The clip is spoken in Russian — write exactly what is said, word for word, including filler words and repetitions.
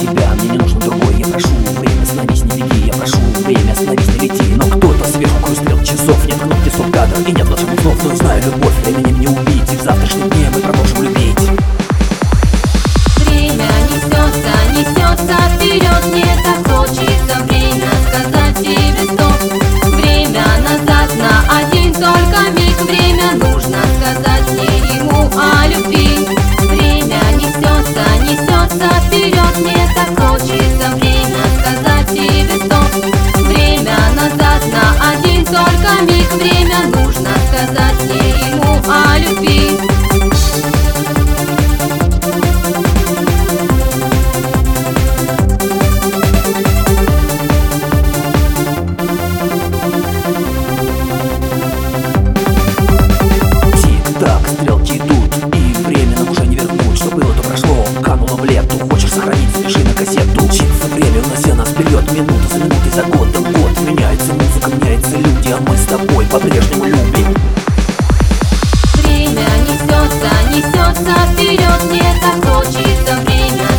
тебя, мне не нужно другой. Я прошу, время остановись, не беги. Я прошу, время остановись, не лети. Но кто-то сверху круг стрел часов. Нет кнопки стоп-кадр и нет волшебных снов. Но я знаю, любовь временем не убить. И в завтрашнем дне мы продолжим любить. Время несется, несется вперед. Мне так хочется время сказать тебе стоп. Время назад на один только миг. Время нужно сказать мне ему о любви. Время несется, несется вперед. Мне так хочется время сказать тебе стоп. Время назад на один только миг. Время нужно сказать мне ему о любви. Так, стрелки идут, и время нам уже не вернуть. Что было, то прошло, кануло в лету. Хочешь сохранить, запиши на кассету. Мчится время, унося нас вперед. Минута за минутой, за годом год. Меняется музыка, меняются люди, а мы с тобой по-прежнему любим. Время несется, несется вперед. Мне так хочется время